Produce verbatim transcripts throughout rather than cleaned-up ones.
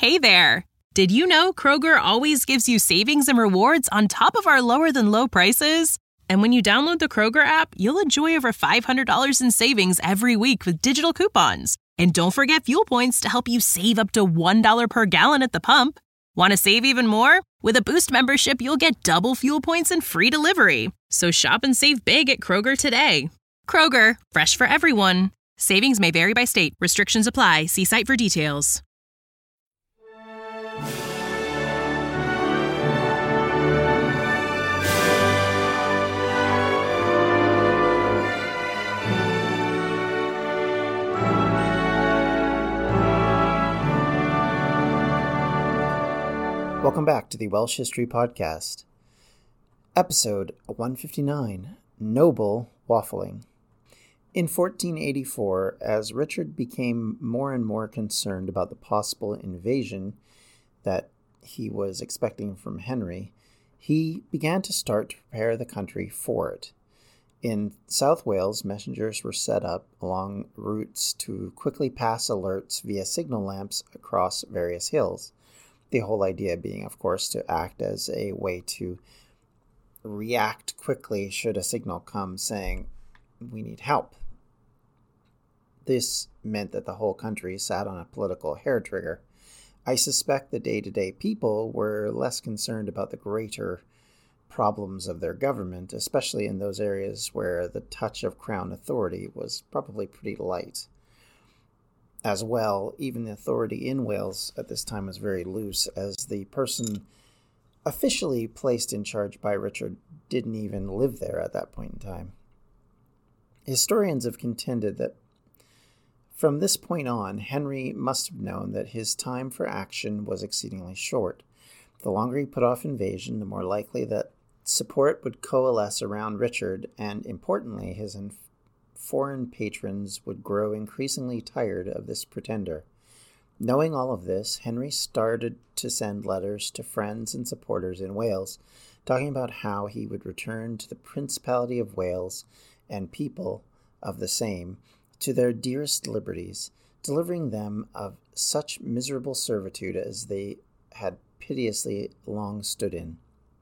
Hey there! Did you know Kroger always gives you savings and rewards on top of our lower-than-low prices? And when you download the Kroger app, you'll enjoy over five hundred dollars in savings every week with digital coupons. And don't forget fuel points to help you save up to one dollar per gallon at the pump. Want to save even more? With a Boost membership, you'll get double fuel points and free delivery. So shop and save big at Kroger today. Kroger, fresh for everyone. Savings may vary by state. Restrictions apply. See site for details. Welcome back to the Welsh History Podcast. Episode one fifty-nine, Noble Waffling. In fourteen eighty-four, as Richard became more and more concerned about the possible invasion that he was expecting from Henry, he began to start to prepare the country for it. In South Wales, messengers were set up along routes to quickly pass alerts via signal lamps across various hills. The whole idea being, of course, to act as a way to react quickly should a signal come saying, we need help. This meant that the whole country sat on a political hair trigger. I suspect the day-to-day people were less concerned about the greater problems of their government, especially in those areas where the touch of crown authority was probably pretty light. As well, even the authority in Wales at this time was very loose, as the person officially placed in charge by Richard didn't even live there at that point in time. Historians have contended that from this point on, Henry must have known that his time for action was exceedingly short. The longer he put off invasion, the more likely that support would coalesce around Richard, and importantly, his inf- foreign patrons would grow increasingly tired of this pretender. Knowing all of this, Henry started to send letters to friends and supporters in Wales, talking about how he would return to the Principality of Wales and people of the same to their dearest liberties, delivering them of such miserable servitude as they had piteously long stood in.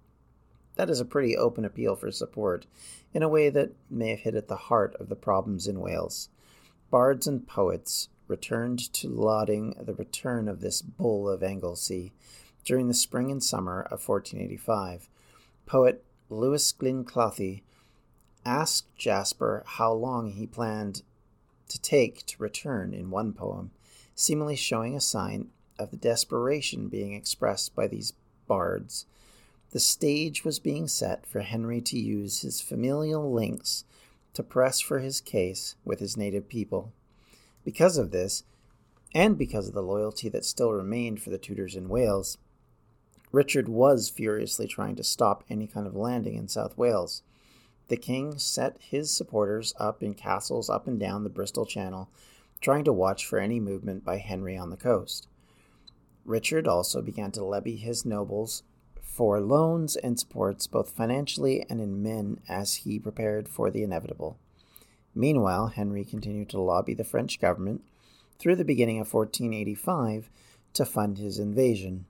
That is a pretty open appeal for support, in a way that may have hit at the heart of the problems in Wales. Bards and poets returned to lauding the return of this bull of Anglesey during the spring and summer of fourteen eighty-five. Poet Lewis Glyn Clothy asked Jasper how long he planned to take to return in one poem, seemingly showing a sign of the desperation being expressed by these bards. The stage was being set for Henry to use his familial links to press for his case with his native people. Because of this, and because of the loyalty that still remained for the Tudors in Wales, Richard was furiously trying to stop any kind of landing in South Wales. The king set his supporters up in castles up and down the Bristol Channel, trying to watch for any movement by Henry on the coast. Richard also began to levy his nobles for loans and supports both financially and in men as he prepared for the inevitable. Meanwhile, Henry continued to lobby the French government through the beginning of fourteen eighty-five to fund his invasion.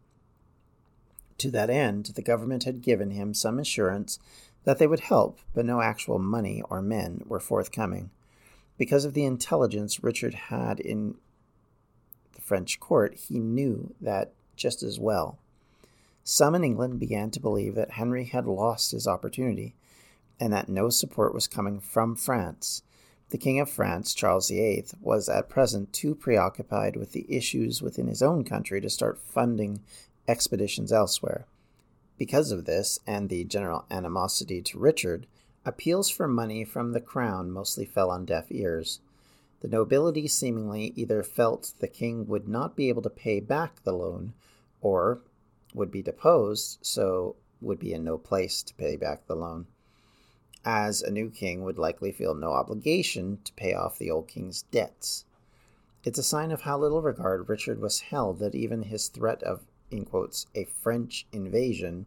To that end, the government had given him some assurance that they would help, but no actual money or men were forthcoming. Because of the intelligence Richard had in the French court, he knew that just as well. Some in England began to believe that Henry had lost his opportunity, and that no support was coming from France. The King of France, Charles the Eighth, was at present too preoccupied with the issues within his own country to start funding expeditions elsewhere. Because of this, and the general animosity to Richard, appeals for money from the crown mostly fell on deaf ears. The nobility seemingly either felt the king would not be able to pay back the loan, or would be deposed, so would be in no place to pay back the loan, as a new king would likely feel no obligation to pay off the old king's debts. It's a sign of how little regard Richard was held that even his threat of, in quotes, a French invasion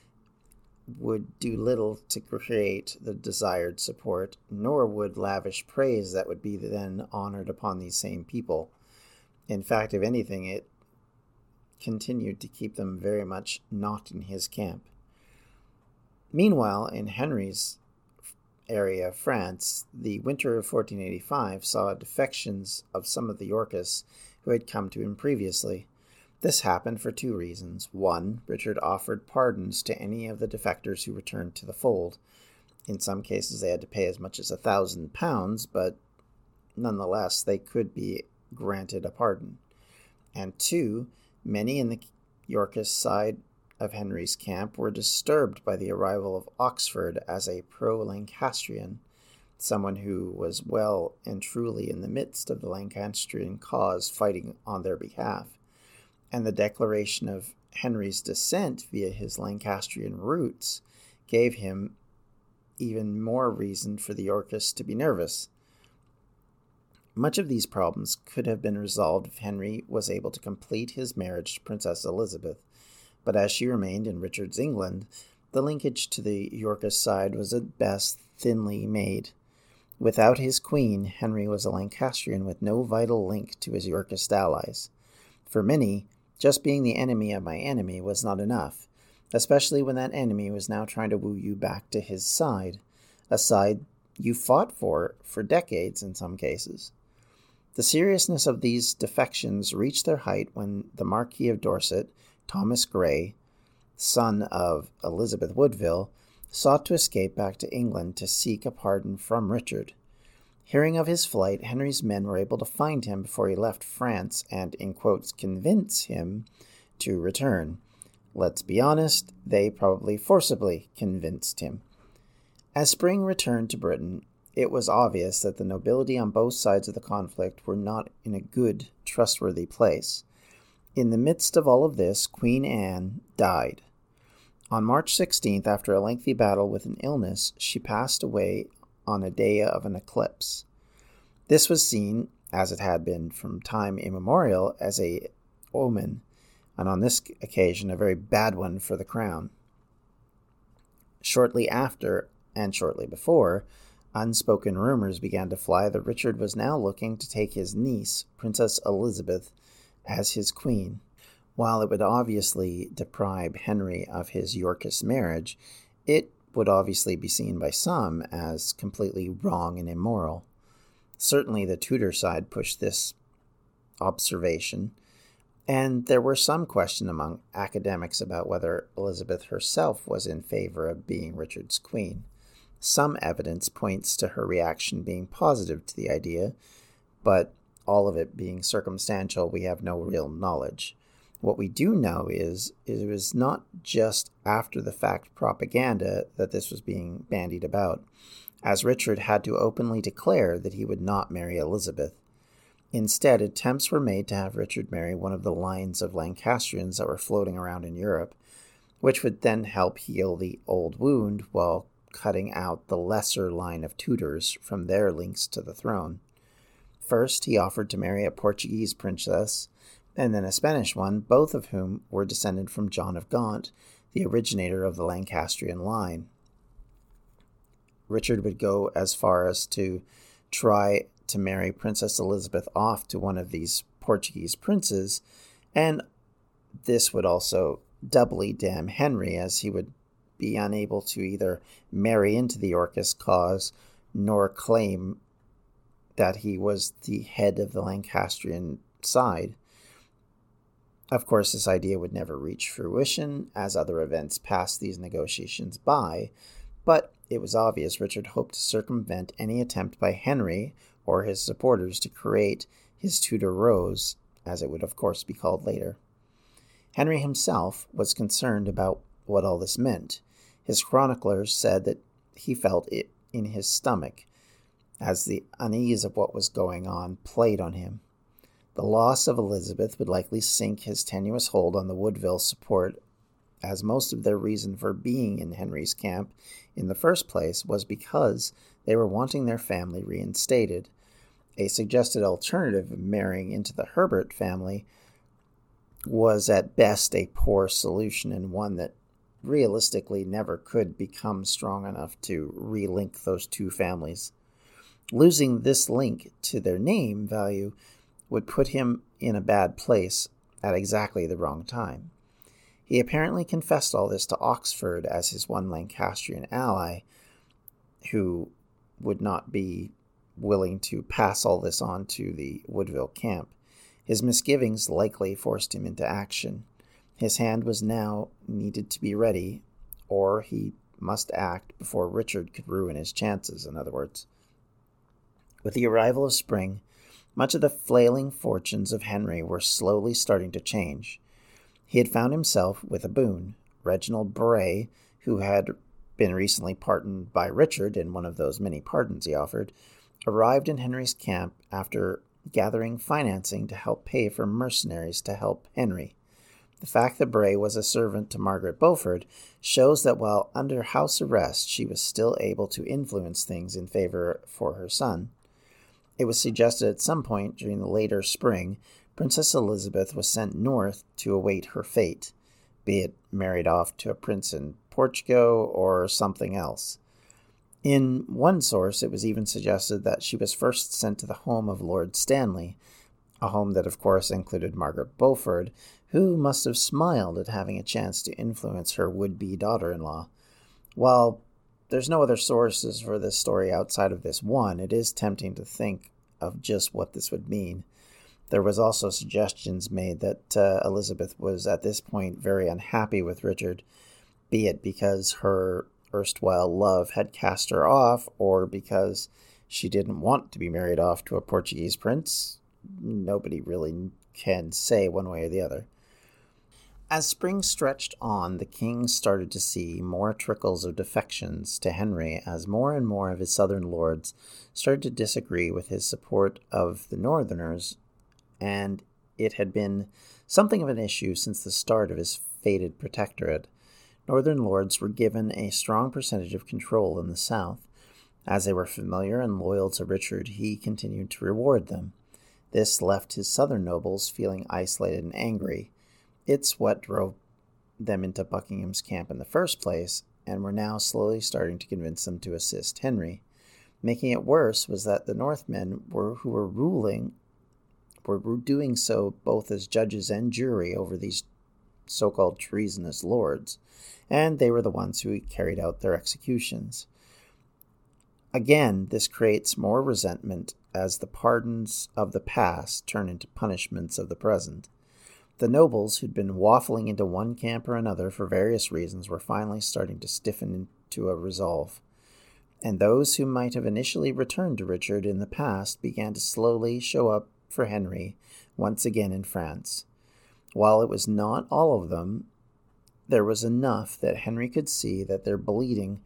would do little to create the desired support, nor would lavish praise that would be then honored upon these same people. In fact, if anything, it continued to keep them very much not in his camp. Meanwhile, in Henry's area of France, the winter of fourteen eighty-five saw defections of some of the Yorkists who had come to him previously. This happened for two reasons. One, Richard offered pardons to any of the defectors who returned to the fold. In some cases they had to pay as much as a thousand pounds, but nonetheless they could be granted a pardon. And two, many in the Yorkist side of Henry's camp were disturbed by the arrival of Oxford as a pro-Lancastrian, someone who was well and truly in the midst of the Lancastrian cause fighting on their behalf. And the declaration of Henry's descent via his Lancastrian roots gave him even more reason for the Yorkists to be nervous. Much of these problems could have been resolved if Henry was able to complete his marriage to Princess Elizabeth, but as she remained in Richard's England, the linkage to the Yorkist side was at best thinly made. Without his queen, Henry was a Lancastrian with no vital link to his Yorkist allies. For many, just being the enemy of my enemy was not enough, especially when that enemy was now trying to woo you back to his side, a side you fought for for decades in some cases. The seriousness of these defections reached their height when the Marquis of Dorset, Thomas Grey, son of Elizabeth Woodville, sought to escape back to England to seek a pardon from Richard. Hearing of his flight, Henry's men were able to find him before he left France and, in quotes, convince him to return. Let's be honest, they probably forcibly convinced him. As spring returned to Britain, it was obvious that the nobility on both sides of the conflict were not in a good, trustworthy place. In the midst of all of this, Queen Anne died. On March sixteenth, after a lengthy battle with an illness, she passed away on a day of an eclipse. This was seen, as it had been from time immemorial, as a omen, and on this occasion a very bad one for the crown. Shortly after, and shortly before, unspoken rumors began to fly that Richard was now looking to take his niece, Princess Elizabeth, as his queen. While it would obviously deprive Henry of his Yorkist marriage, it would obviously be seen by some as completely wrong and immoral. Certainly the Tudor side pushed this observation, and there were some question among academics about whether Elizabeth herself was in favor of being Richard's queen. Some evidence points to her reaction being positive to the idea, but all of it being circumstantial, we have no real knowledge. What we do know is, is it was not just after-the-fact propaganda that this was being bandied about, as Richard had to openly declare that he would not marry Elizabeth. Instead, attempts were made to have Richard marry one of the lines of Lancastrians that were floating around in Europe, which would then help heal the old wound while cutting out the lesser line of Tudors from their links to the throne. First, he offered to marry a Portuguese princess, and then a Spanish one, both of whom were descended from John of Gaunt, the originator of the Lancastrian line. Richard would go as far as to try to marry Princess Elizabeth off to one of these Portuguese princes, and this would also doubly damn Henry, as he would be unable to either marry into the Yorkist cause nor claim that he was the head of the Lancastrian side. Of course, this idea would never reach fruition, as other events passed these negotiations by, but it was obvious Richard hoped to circumvent any attempt by Henry or his supporters to create his Tudor Rose, as it would of course be called later. Henry himself was concerned about what all this meant. His chroniclers said that he felt it in his stomach, as the unease of what was going on played on him. The loss of Elizabeth would likely sink his tenuous hold on the Woodville support, as most of their reason for being in Henry's camp in the first place was because they were wanting their family reinstated. A suggested alternative of marrying into the Herbert family was at best a poor solution, and one that realistically never could become strong enough to relink those two families. Losing this link to their name value would put him in a bad place, at exactly the wrong time. He apparently confessed all this to Oxford as his one Lancastrian ally, who would not be willing to pass all this on to the Woodville camp. His misgivings likely forced him into action. His hand was now needed to be ready, or he must act before Richard could ruin his chances, in other words. With the arrival of spring, much of the flailing fortunes of Henry were slowly starting to change. He had found himself with a boon. Reginald Bray, who had been recently pardoned by Richard in one of those many pardons he offered, arrived in Henry's camp after gathering financing to help pay for mercenaries to help Henry. The fact that Bray was a servant to Margaret Beaufort shows that while under house arrest, she was still able to influence things in favor for her son. It was suggested at some point during the later spring, Princess Elizabeth was sent north to await her fate, be it married off to a prince in Portugal or something else. In one source, it was even suggested that she was first sent to the home of Lord Stanley, a home that of course included Margaret Beaufort, who must have smiled at having a chance to influence her would-be daughter-in-law. While there's no other sources for this story outside of this one, it is tempting to think of just what this would mean. There was also suggestions made that uh, Elizabeth was at this point very unhappy with Richard, be it because her erstwhile love had cast her off, or because she didn't want to be married off to a Portuguese prince. Nobody really can say one way or the other. As spring stretched on, the king started to see more trickles of defections to Henry as more and more of his southern lords started to disagree with his support of the northerners, and it had been something of an issue since the start of his fated protectorate. Northern lords were given a strong percentage of control in the south. As they were familiar and loyal to Richard, he continued to reward them. This left his southern nobles feeling isolated and angry. It's what drove them into Buckingham's camp in the first place, and were now slowly starting to convince them to assist Henry. Making it worse was that the Northmen were who were ruling were doing so both as judges and jury over these so-called treasonous lords, and they were the ones who carried out their executions. Again, this creates more resentment as the pardons of the past turn into punishments of the present. The nobles, who'd been waffling into one camp or another for various reasons, were finally starting to stiffen into a resolve. And those who might have initially returned to Richard in the past began to slowly show up for Henry once again in France. While it was not all of them, there was enough that Henry could see that their bleeding.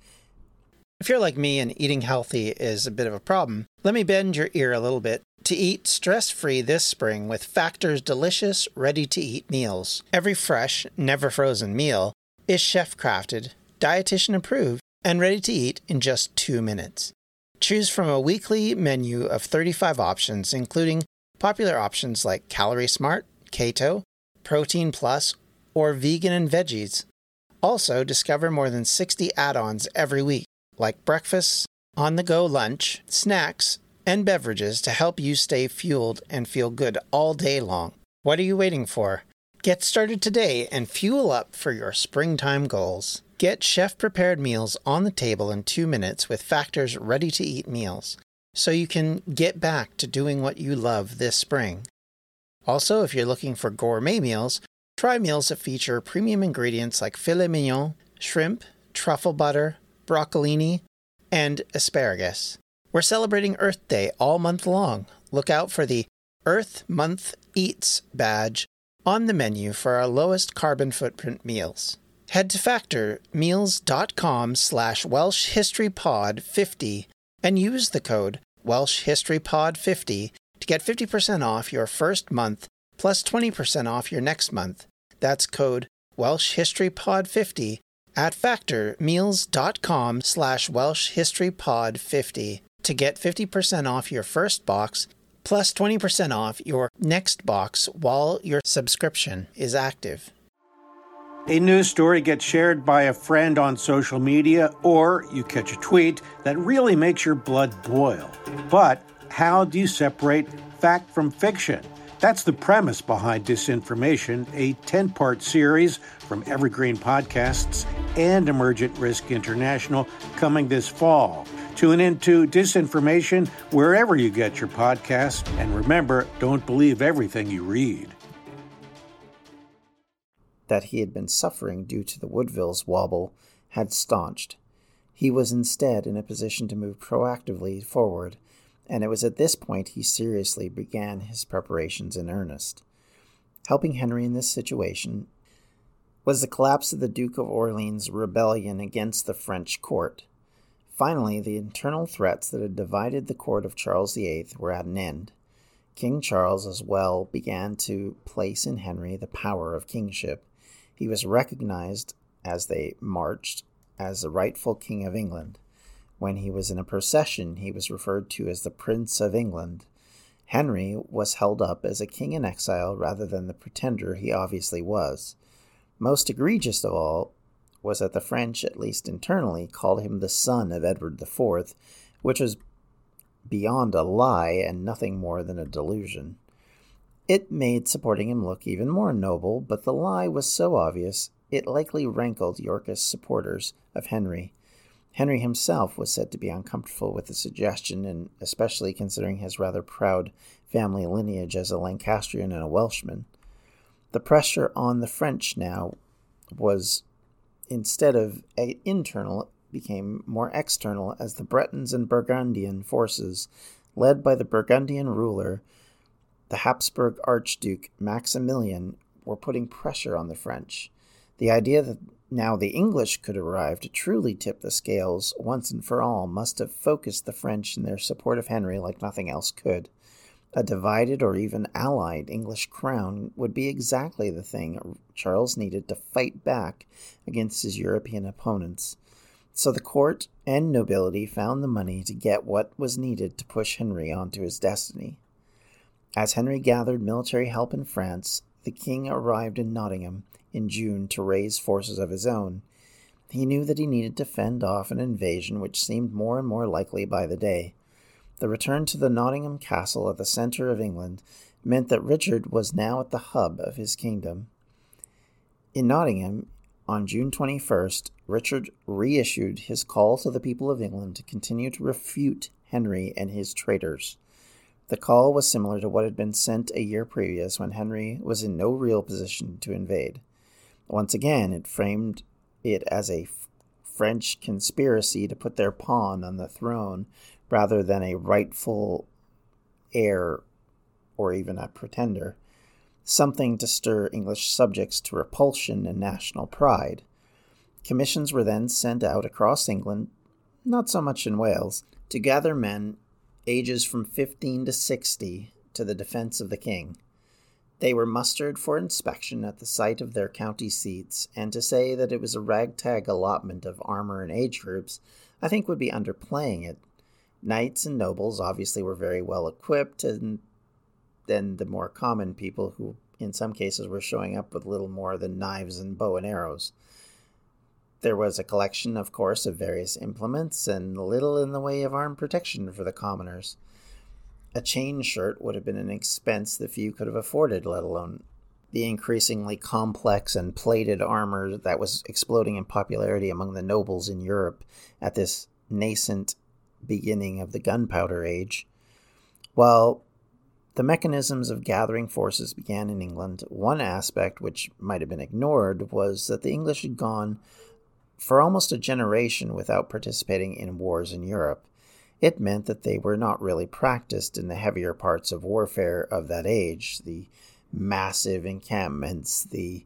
If you're like me and eating healthy is a bit of a problem, let me bend your ear a little bit to eat stress-free this spring with Factor's delicious, ready-to-eat meals. Every fresh, never-frozen meal is chef-crafted, dietitian-approved, and ready to eat in just two minutes. Choose from a weekly menu of thirty-five options, including popular options like Calorie Smart, Keto, Protein Plus, or Vegan and Veggies. Also, discover more than sixty add-ons every week, like breakfast, on-the-go lunch, snacks, and beverages to help you stay fueled and feel good all day long. What are you waiting for? Get started today and fuel up for your springtime goals. Get chef-prepared meals on the table in two minutes with Factor's ready-to-eat meals, so you can get back to doing what you love this spring. Also, if you're looking for gourmet meals, try meals that feature premium ingredients like filet mignon, shrimp, truffle butter, broccolini, and asparagus. We're celebrating Earth Day all month long. Look out for the Earth Month Eats badge on the menu for our lowest carbon footprint meals. Head to factormeals.com slash Welsh History Pod fifty and use the code Welsh History Pod fifty to get fifty percent off your first month plus twenty percent off your next month. That's code Welsh History Pod fifty at factormeals.com slash Welsh History Pod fifty to get fifty percent off your first box plus twenty percent off your next box while your subscription is active. A news story gets shared by a friend on social media, or you catch a tweet that really makes your blood boil. But how do you separate fact from fiction? That's the premise behind Disinformation, a ten-part series from Evergreen Podcasts and Emergent Risk International coming this fall. Tune into Disinformation wherever you get your podcasts, and remember, don't believe everything you read. That he had been suffering due to the Woodville's wobble had staunched. He was instead in a position to move proactively forward, and it was at this point he seriously began his preparations in earnest. Helping Henry in this situation was the collapse of the Duke of Orleans' rebellion against the French court. Finally, the internal threats that had divided the court of Charles the Eighth were at an end. King Charles as well began to place in Henry the power of kingship. He was recognized, as they marched, as the rightful King of England. When he was in a procession, he was referred to as the Prince of England. Henry was held up as a king in exile rather than the pretender he obviously was. Most egregious of all was that the French, at least internally, called him the son of Edward the Fourth, which was beyond a lie and nothing more than a delusion. It made supporting him look even more noble, but the lie was so obvious it likely rankled Yorkist supporters of Henry. Henry himself was said to be uncomfortable with the suggestion, and especially considering his rather proud family lineage as a Lancastrian and a Welshman. The pressure on the French now was, instead of internal, became more external as the Bretons and Burgundian forces, led by the Burgundian ruler, the Habsburg Archduke Maximilian, were putting pressure on the French. The idea that now the English could arrive to truly tip the scales once and for all must have focused the French in their support of Henry like nothing else could. A divided or even allied English crown would be exactly the thing Charles needed to fight back against his European opponents. So the court and nobility found the money to get what was needed to push Henry onto his destiny. As Henry gathered military help in France, the king arrived in Nottingham in June to raise forces of his own. He knew that he needed to fend off an invasion which seemed more and more likely by the day. The return to the Nottingham castle at the centre of England meant that Richard was now at the hub of his kingdom. In Nottingham, on June twenty-first, Richard reissued his call to the people of England to continue to refute Henry and his traitors. The call was similar to what had been sent a year previous when Henry was in no real position to invade. Once again, it framed it as a French conspiracy to put their pawn on the throne rather than a rightful heir or even a pretender, something to stir English subjects to repulsion and national pride. Commissions were then sent out across England, not so much in Wales, to gather men ages from fifteen to sixty to the defense of the king. They were mustered for inspection at the site of their county seats, and to say that it was a ragtag allotment of armor and age groups, I think would be underplaying it. Knights and nobles obviously were very well equipped, and then the more common people who in some cases were showing up with little more than knives and bow and arrows. There was a collection, of course, of various implements, and little in the way of armed protection for the commoners. A chain shirt would have been an expense that few could have afforded, let alone the increasingly complex and plated armor that was exploding in popularity among the nobles in Europe at this nascent beginning of the gunpowder age. While the mechanisms of gathering forces began in England, one aspect which might have been ignored was that the English had gone for almost a generation without participating in wars in Europe. It meant that they were not really practiced in the heavier parts of warfare of that age, the massive encampments, the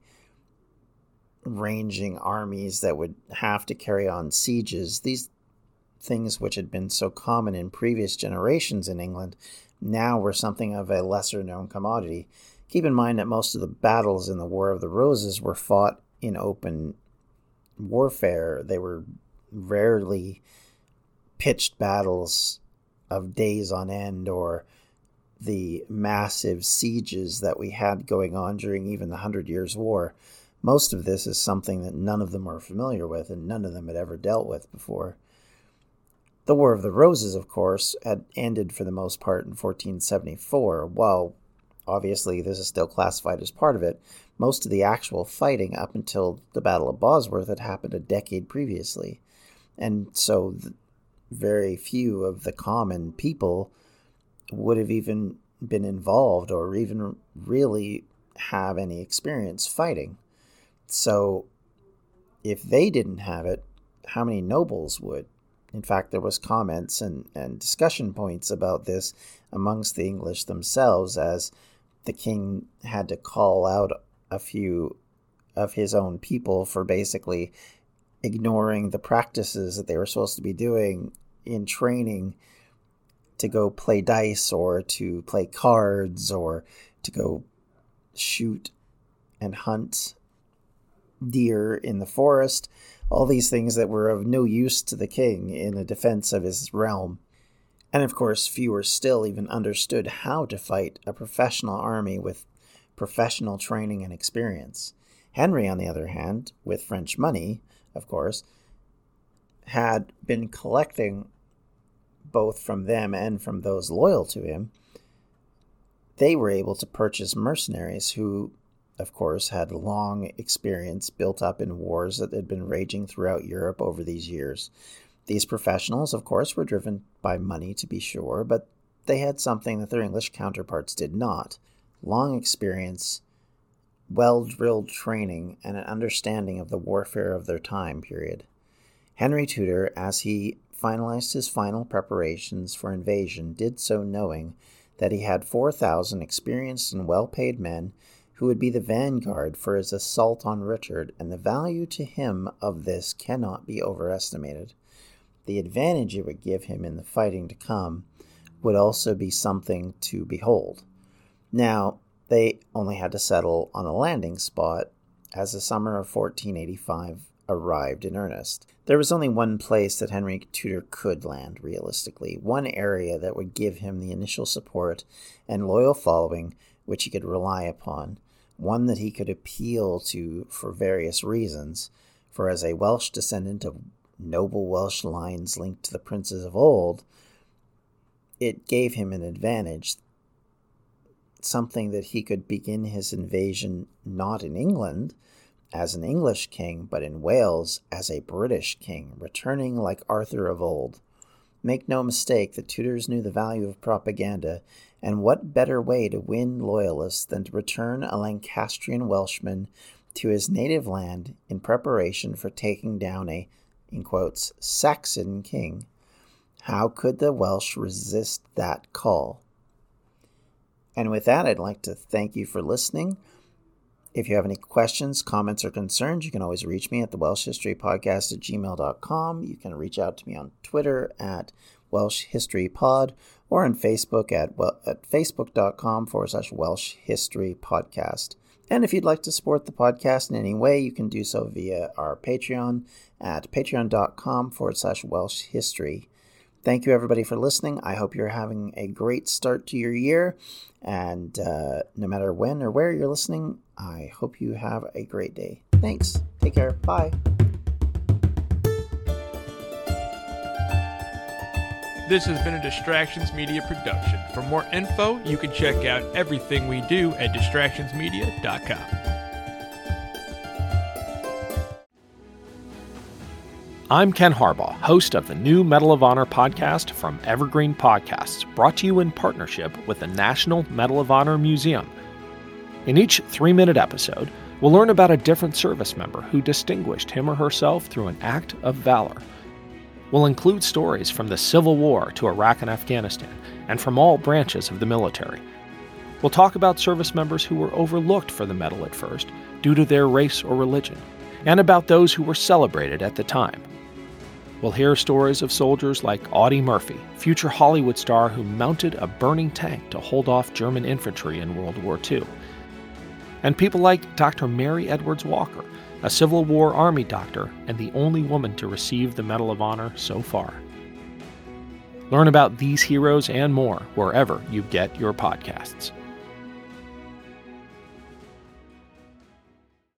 ranging armies that would have to carry on sieges. These things which had been so common in previous generations in England now were something of a lesser-known commodity. Keep in mind that most of the battles in the War of the Roses were fought in open warfare. They were rarely pitched battles of days on end or the massive sieges that we had going on during even the Hundred Years' War. Most of this is something that none of them were familiar with and none of them had ever dealt with before. The War of the Roses, of course, had ended for the most part in fourteen seventy-four, while obviously this is still classified as part of it, most of the actual fighting up until the Battle of Bosworth had happened a decade previously. And so very few of the common people would have even been involved or even really have any experience fighting. So if they didn't have it, how many nobles would? In fact, there was comments and, and discussion points about this amongst the English themselves, as the king had to call out a few of his own people for basically ignoring the practices that they were supposed to be doing in training to go play dice or to play cards or to go shoot and hunt deer in the forest, all these things that were of no use to the king in the defense of his realm. And of course, fewer still even understood how to fight a professional army with professional training and experience. Henry, on the other hand, with French money, of course, had been collecting both from them and from those loyal to him. They were able to purchase mercenaries who, of course, had long experience built up in wars that had been raging throughout Europe over these years. These professionals, of course, were driven by money, to be sure, but they had something that their English counterparts did not: long experience, well-drilled training, and an understanding of the warfare of their time period. Henry Tudor, as he finalized his final preparations for invasion, did so knowing that he had four thousand experienced and well-paid men who would be the vanguard for his assault on Richard, and the value to him of this cannot be overestimated. The advantage it would give him in the fighting to come would also be something to behold. Now, they only had to settle on a landing spot as the summer of fourteen eighty-five arrived in earnest. There was only one place that Henry Tudor could land, realistically, one area that would give him the initial support and loyal following which he could rely upon, one that he could appeal to for various reasons, for as a Welsh descendant of noble Welsh lines linked to the princes of old, it gave him an advantage, something that he could begin his invasion not in England as an English king, but in Wales as a British king, returning like Arthur of old. Make no mistake, the Tudors knew the value of propaganda, and what better way to win loyalists than to return a Lancastrian Welshman to his native land in preparation for taking down a, in quotes, Saxon king. How could the Welsh resist that call? And with that, I'd like to thank you for listening. If you have any questions, comments, or concerns, you can always reach me at the Welsh History Podcast at gmail dot com. You can reach out to me on Twitter at Welsh History Pod, or on Facebook at, well, at facebook.com forward slash Welsh History Podcast. And if you'd like to support the podcast in any way, you can do so via our Patreon at patreon.com forward slash Welsh History. Thank you, everybody, for listening. I hope you're having a great start to your year. And uh, no matter when or where you're listening, I hope you have a great day. Thanks. Take care. Bye. This has been a Distractions Media production. For more info, you can check out everything we do at distractions media dot com. I'm Ken Harbaugh, host of the new Medal of Honor podcast from Evergreen Podcasts, brought to you in partnership with the National Medal of Honor Museum. In each three-minute episode, we'll learn about a different service member who distinguished him or herself through an act of valor. We'll include stories from the Civil War to Iraq and Afghanistan, and from all branches of the military. We'll talk about service members who were overlooked for the medal at first due to their race or religion, and about those who were celebrated at the time. We'll hear stories of soldiers like Audie Murphy, future Hollywood star who mounted a burning tank to hold off German infantry in World War Two. And people like Doctor Mary Edwards Walker, a Civil War Army doctor and the only woman to receive the Medal of Honor so far. Learn about these heroes and more wherever you get your podcasts.